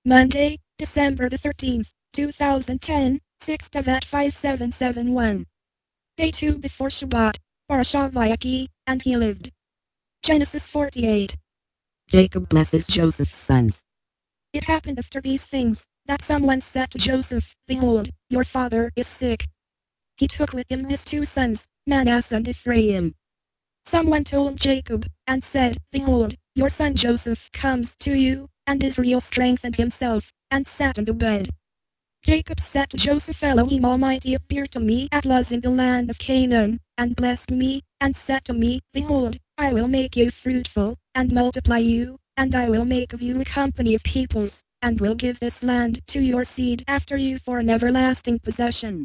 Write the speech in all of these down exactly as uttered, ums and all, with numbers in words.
Monday, December the thirteenth, two thousand ten, sixth of at five seven seven one. Day two before Shabbat, Parashah Vayaki, and he lived. Genesis forty-eight. Jacob blesses Joseph's sons. It happened after these things, that someone said to Joseph, Behold, your father is sick. He took with him his two sons, Manasseh and Ephraim. Someone told Jacob, and said, Behold, your son Joseph comes to you, and Israel strengthened himself, and sat in the bed. Jacob said to Joseph, Elohim Almighty appeared to me at Luz in the land of Canaan, and blessed me, and said to me, Behold, I will make you fruitful, and multiply you, and I will make of you a company of peoples, and will give this land to your seed after you for an everlasting possession.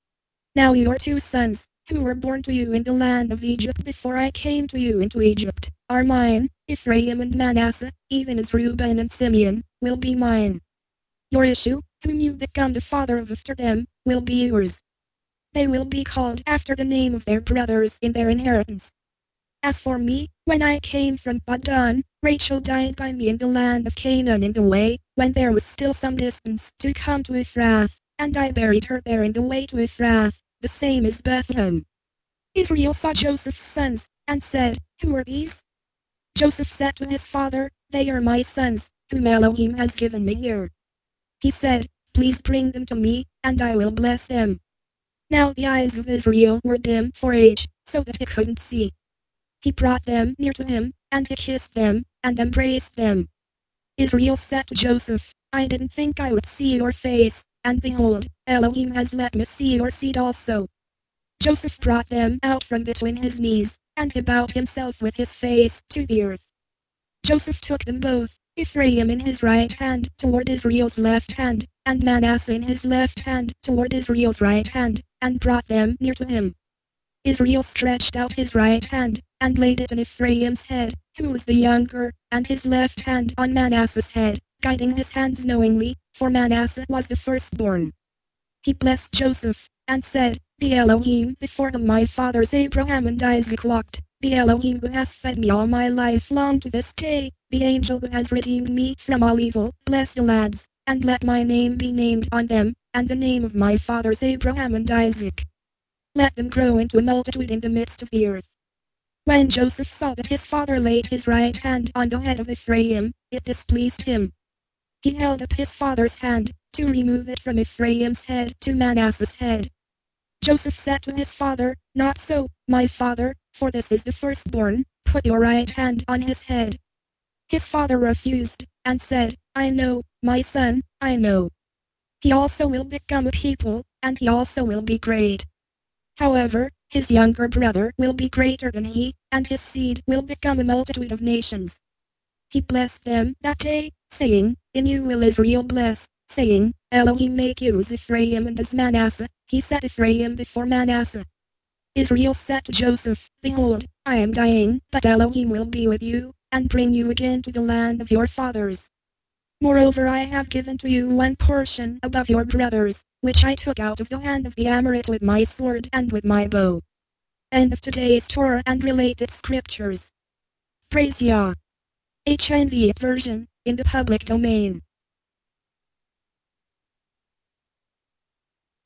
Now your two sons, who were born to you in the land of Egypt before I came to you into Egypt, are mine. Ephraim and Manasseh, even as Reuben and Simeon, will be mine. Your issue, whom you become the father of after them, will be yours. They will be called after the name of their brothers in their inheritance. As for me, when I came from Paddan, Rachel died by me in the land of Canaan in the way, when there was still some distance to come to Ephrath, and I buried her there in the way to Ephrath, the same is Bethlehem. Israel saw Joseph's sons, and said, Who are these? Joseph said to his father, They are my sons, whom Elohim has given me here. He said, Please bring them to me, and I will bless them. Now the eyes of Israel were dim for age, so that he couldn't see. He brought them near to him, and he kissed them, and embraced them. Israel said to Joseph, I didn't think I would see your face, and behold, Elohim has let me see your seed also. Joseph brought them out from between his knees, and he bowed himself with his face to the earth. Joseph took them both, Ephraim in his right hand toward Israel's left hand, and Manasseh in his left hand toward Israel's right hand, and brought them near to him. Israel stretched out his right hand, and laid it on Ephraim's head, who was the younger, and his left hand on Manasseh's head, guiding his hands knowingly, for Manasseh was the firstborn. He blessed Joseph, and said, The Elohim before whom my fathers Abraham and Isaac walked, the Elohim who has fed me all my life long to this day, the angel who has redeemed me from all evil, bless the lads, and let my name be named on them, and the name of my fathers Abraham and Isaac. Let them grow into a multitude in the midst of the earth. When Joseph saw that his father laid his right hand on the head of Ephraim, it displeased him. He held up his father's hand, to remove it from Ephraim's head to Manasseh's head. Joseph said to his father, Not so, my father, for this is the firstborn, put your right hand on his head. His father refused, and said, I know, my son, I know. He also will become a people, and he also will be great. However, his younger brother will be greater than he, and his seed will become a multitude of nations. He blessed them that day, saying, In you will Israel bless, saying, Elohim make you as Ephraim and as Manasseh. He set Ephraim before Manasseh. Israel said to Joseph, Behold, I am dying, but Elohim will be with you, and bring you again to the land of your fathers. Moreover I have given to you one portion above your brothers, which I took out of the hand of the Amorite with my sword and with my bow. End of today's Torah and related scriptures. Praise Yah. H N V version, in the public domain.